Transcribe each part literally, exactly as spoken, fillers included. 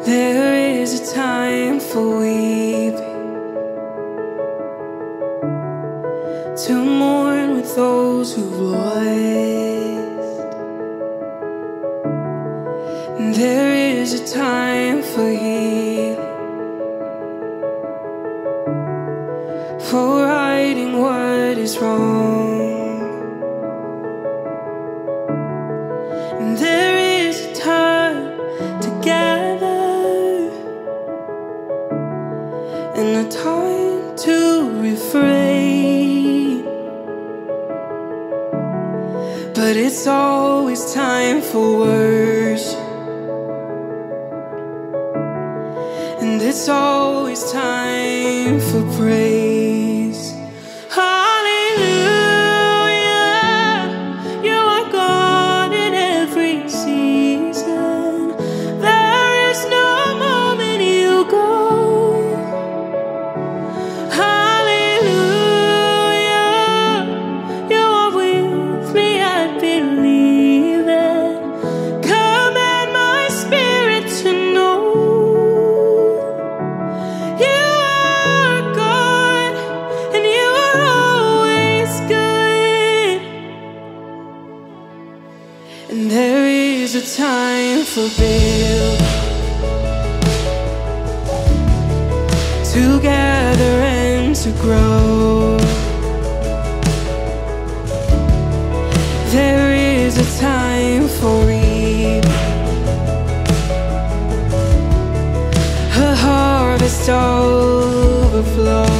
There is a time for weeping, to mourn with those who've lost. And there is a time for healing, for righting what is wrong. And there is a time to gather, and a time to refrain. But it's always time for worship, and it's always time for praise. Hallelujah, you are God in every season. There is no moment you go. Hallelujah, you are with me, I believe it. Command my spirit to know you are God, and you are always good. And there is a time for building, to gather and to grow. There is a time for reaping, a harvest overflow.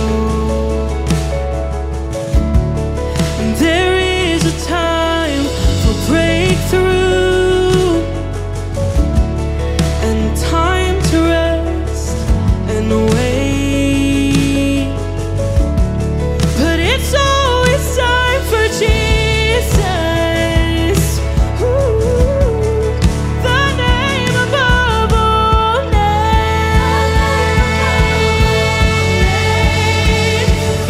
And there is a time for breakthrough, and time to rest and wait. But it's always time for Jesus, ooh, the name above all names.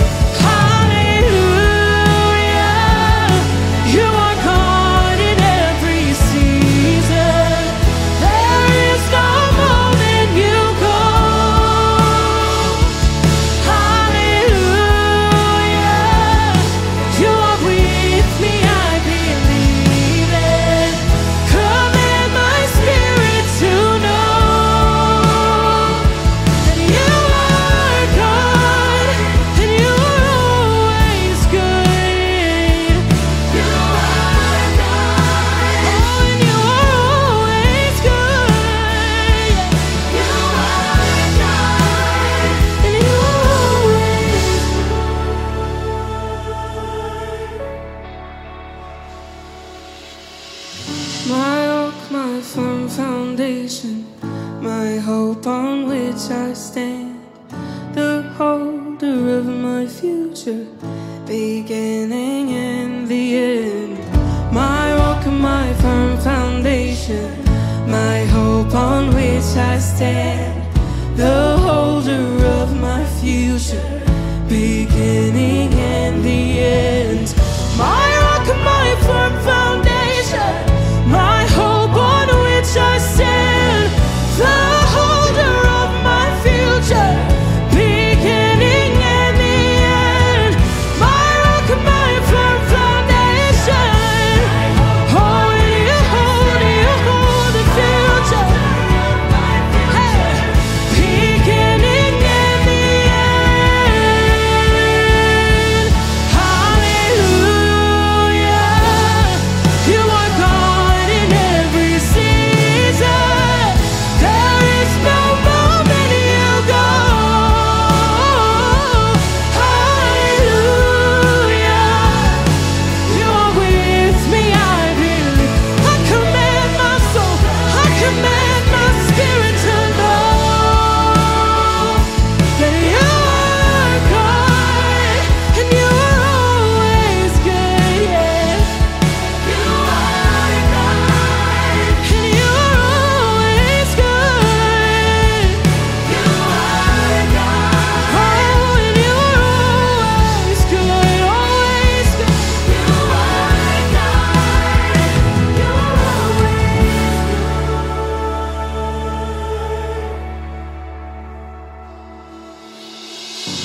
Hallelujah, you are God in every season. There is no moment you go. Hallelujah, you are with me, I believe it. Command my spirit to know that you are God, and you are always good. You are God, oh, and you are always good. You are God, and you are always my rock, my firm foundation, my hope on which I stand, the holder of my future, beginning and the end. My rock and my firm foundation, my hope on which I stand, the holder of my future, beginning and the end. My rock and my firm foundation, my hope on which I stand, the holder of my future, beginning and the end. My rock and my firm foundation, hold you, hold you, hold the future. Hey, beginning and the end.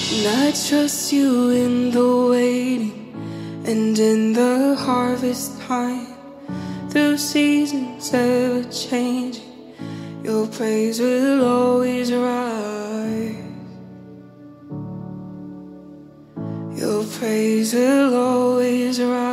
And I trust you in the waiting and in the harvest time. Through seasons ever changing, your praise will always rise. Your praise will always rise.